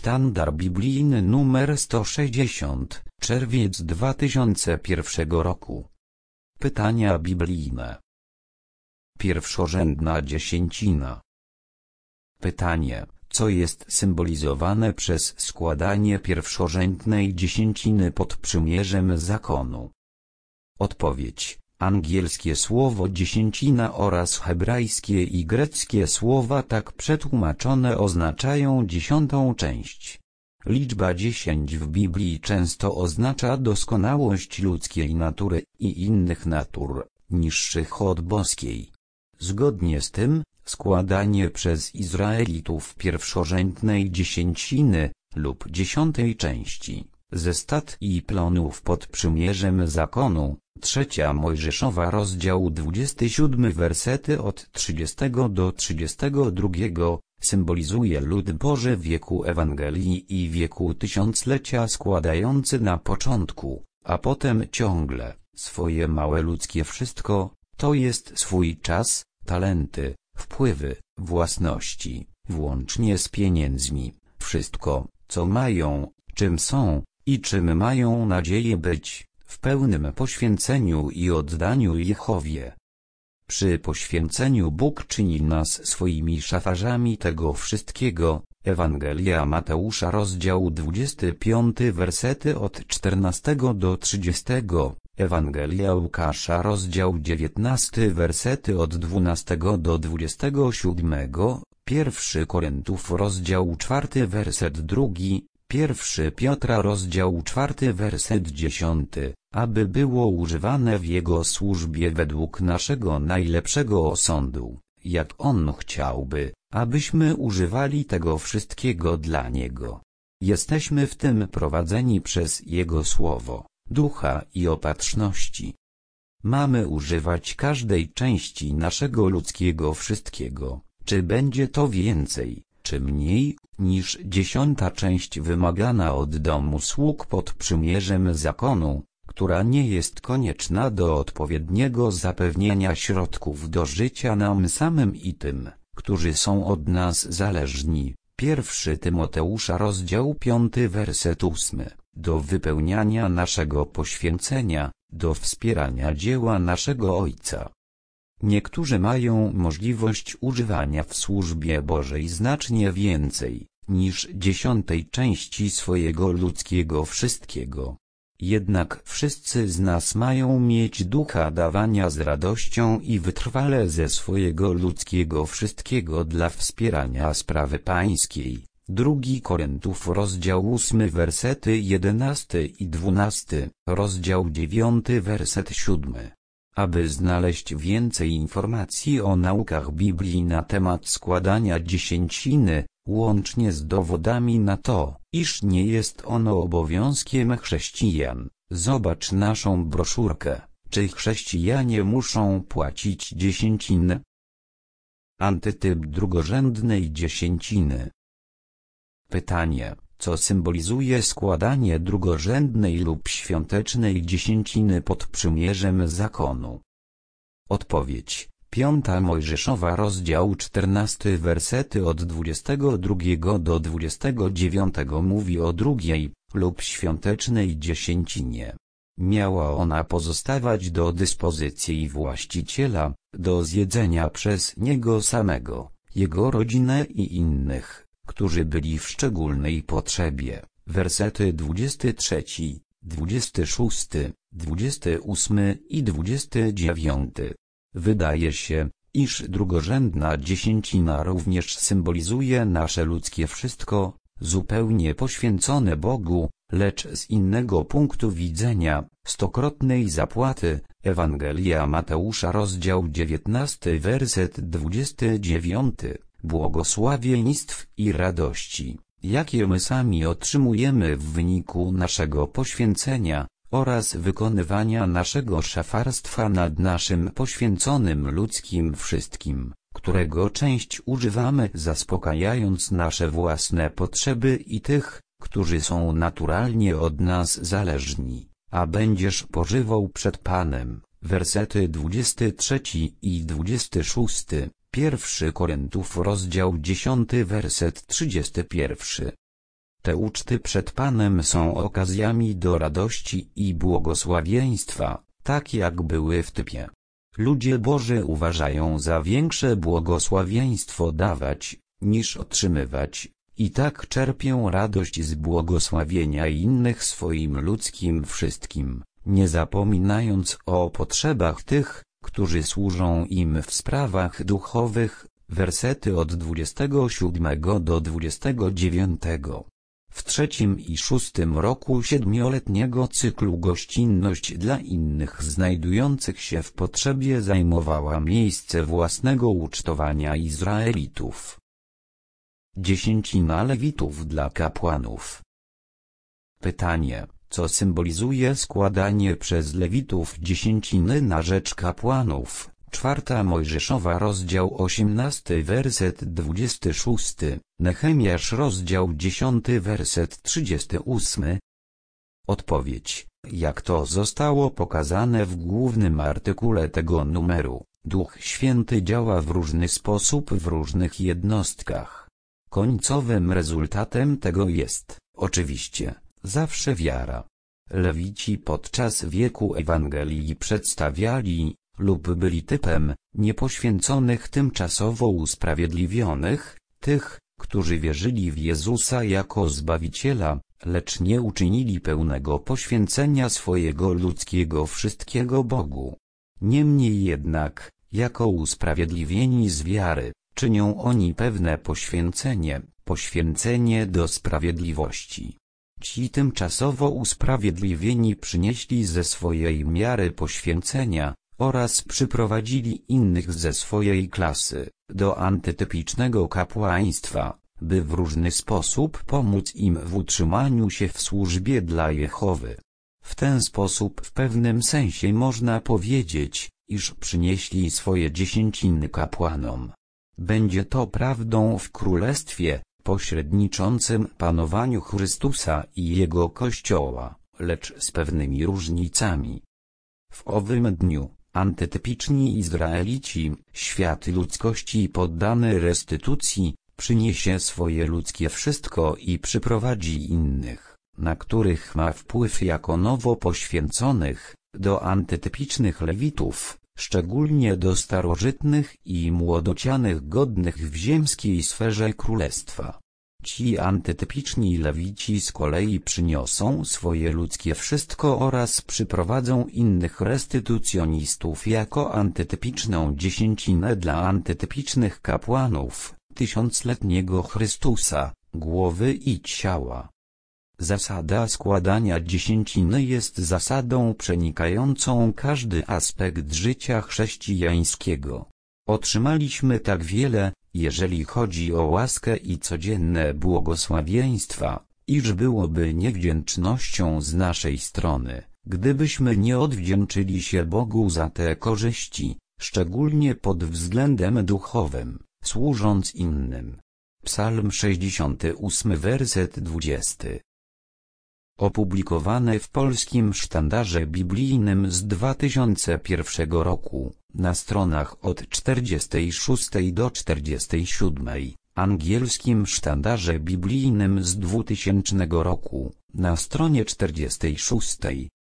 Sztandar biblijny nr 160, czerwiec 2001 roku. Pytania biblijne. Pierwszorzędna dziesięcina. Pytanie, co jest symbolizowane przez składanie pierwszorzędnej dziesięciny pod przymierzem zakonu? Odpowiedź. Angielskie słowo dziesięcina oraz hebrajskie i greckie słowa tak przetłumaczone oznaczają dziesiątą część. Liczba 10 w Biblii często oznacza doskonałość ludzkiej natury i innych natur, niższych od boskiej. Zgodnie z tym, składanie przez Izraelitów pierwszorzędnej dziesięciny, lub dziesiątej części, ze stad i plonów pod przymierzem zakonu, 3 Mojżeszowa rozdział 27 wersety od 30 do 32, symbolizuje lud Boży wieku Ewangelii i wieku tysiąclecia składający na początku, a potem ciągle, swoje małe ludzkie wszystko, to jest swój czas, talenty, wpływy, własności, włącznie z pieniędzmi, wszystko, co mają, czym są i czym mają nadzieję być, w pełnym poświęceniu i oddaniu Jehowie. Przy poświęceniu Bóg czyni nas swoimi szafarzami tego wszystkiego. Ewangelia Mateusza rozdział 25 wersety od 14 do 30, Ewangelia Łukasza rozdział 19 wersety od 12 do 27, 1 Koryntiów rozdział 4 werset 2, 1 Piotra rozdział 4 werset 10, aby było używane w Jego służbie według naszego najlepszego osądu, jak On chciałby, abyśmy używali tego wszystkiego dla Niego. Jesteśmy w tym prowadzeni przez Jego Słowo, Ducha i Opatrzności. Mamy używać każdej części naszego ludzkiego wszystkiego, czy będzie to więcej, czy mniej, niż dziesiąta część wymagana od domu sług pod przymierzem zakonu, która nie jest konieczna do odpowiedniego zapewnienia środków do życia nam samym i tym, którzy są od nas zależni. 1 Tymoteusza rozdział 5 werset 8, do wypełniania naszego poświęcenia, do wspierania dzieła naszego Ojca. Niektórzy mają możliwość używania w służbie Bożej znacznie więcej, niż dziesiątej części swojego ludzkiego wszystkiego. Jednak wszyscy z nas mają mieć ducha dawania z radością i wytrwale ze swojego ludzkiego wszystkiego dla wspierania sprawy pańskiej. 2 Koryntiów rozdział 8 wersety 11 i 12, rozdział 9 werset 7. Aby znaleźć więcej informacji o naukach Biblii na temat składania dziesięciny, łącznie z dowodami na to, iż nie jest ono obowiązkiem chrześcijan, zobacz naszą broszurkę, czy chrześcijanie muszą płacić dziesięcinę? Antytyp drugorzędnej dziesięciny. Pytanie, co symbolizuje składanie drugorzędnej lub świątecznej dziesięciny pod przymierzem zakonu? Odpowiedź. 5 Mojżeszowa rozdział 14 wersety od 22 do 29 mówi o drugiej, lub świątecznej dziesięcinie. Miała ona pozostawać do dyspozycji właściciela, do zjedzenia przez niego samego, jego rodzinę i innych, którzy byli w szczególnej potrzebie. Wersety 23, 26, 28 i 29. Wydaje się, iż drugorzędna dziesięcina również symbolizuje nasze ludzkie wszystko, zupełnie poświęcone Bogu, lecz z innego punktu widzenia, stokrotnej zapłaty. Ewangelia Mateusza rozdział 19 werset 29. Błogosławieństw i radości, jakie my sami otrzymujemy w wyniku naszego poświęcenia oraz wykonywania naszego szafarstwa nad naszym poświęconym ludzkim wszystkim, którego część używamy zaspokajając nasze własne potrzeby i tych, którzy są naturalnie od nas zależni, a będziesz pożywał przed Panem. Wersety 23 i 26, 1 Koryntiów rozdział 10 werset 31. Te uczty przed Panem są okazjami do radości i błogosławieństwa, tak jak były w typie. Ludzie Boży uważają za większe błogosławieństwo dawać, niż otrzymywać, i tak czerpią radość z błogosławienia innych swoim ludzkim wszystkim, nie zapominając o potrzebach tych, którzy służą im w sprawach duchowych. Wersety od 27 do 29. W 3. i 6. roku 7-letniego cyklu gościnność dla innych znajdujących się w potrzebie zajmowała miejsce własnego ucztowania Izraelitów. Dziesięcina Lewitów dla kapłanów. Pytanie, co symbolizuje składanie przez Lewitów dziesięciny na rzecz kapłanów? 4 Mojżeszowa rozdział 18 werset 26, Nehemiasz rozdział 10 werset 38. Odpowiedź, jak to zostało pokazane w głównym artykule tego numeru, Duch Święty działa w różny sposób w różnych jednostkach. Końcowym rezultatem tego jest, oczywiście, zawsze wiara. Lewici podczas wieku Ewangelii przedstawiali, lub byli typem, niepoświęconych tymczasowo usprawiedliwionych, tych, którzy wierzyli w Jezusa jako Zbawiciela, lecz nie uczynili pełnego poświęcenia swojego ludzkiego wszystkiego Bogu. Niemniej jednak, jako usprawiedliwieni z wiary, czynią oni pewne poświęcenie do sprawiedliwości. Ci tymczasowo usprawiedliwieni przynieśli ze swojej miary poświęcenia, oraz przyprowadzili innych ze swojej klasy, do antytypicznego kapłaństwa, by w różny sposób pomóc im w utrzymaniu się w służbie dla Jehowy. W ten sposób w pewnym sensie można powiedzieć, iż przynieśli swoje dziesięciny kapłanom. Będzie to prawdą w królestwie, pośredniczącym panowaniu Chrystusa i Jego Kościoła, lecz z pewnymi różnicami. W owym dniu, antytypiczni Izraelici, świat ludzkości poddany restytucji, przyniesie swoje ludzkie wszystko i przyprowadzi innych, na których ma wpływ jako nowo poświęconych, do antytypicznych Lewitów, szczególnie do starożytnych i młodocianych godnych w ziemskiej sferze królestwa. Ci antytypiczni Lewici z kolei przyniosą swoje ludzkie wszystko oraz przyprowadzą innych restytucjonistów jako antytypiczną dziesięcinę dla antytypicznych kapłanów, tysiącletniego Chrystusa, głowy i ciała. Zasada składania dziesięciny jest zasadą przenikającą każdy aspekt życia chrześcijańskiego. Otrzymaliśmy tak wiele, jeżeli chodzi o łaskę i codzienne błogosławieństwa, iż byłoby niewdzięcznością z naszej strony, gdybyśmy nie odwdzięczyli się Bogu za te korzyści, szczególnie pod względem duchowym, służąc innym. Psalm 68 werset 20. Opublikowane w Polskim Sztandarze Biblijnym z 2001 roku, na stronach od 46 do 47, Angielskim Sztandarze Biblijnym z 2000 roku, na stronie 46.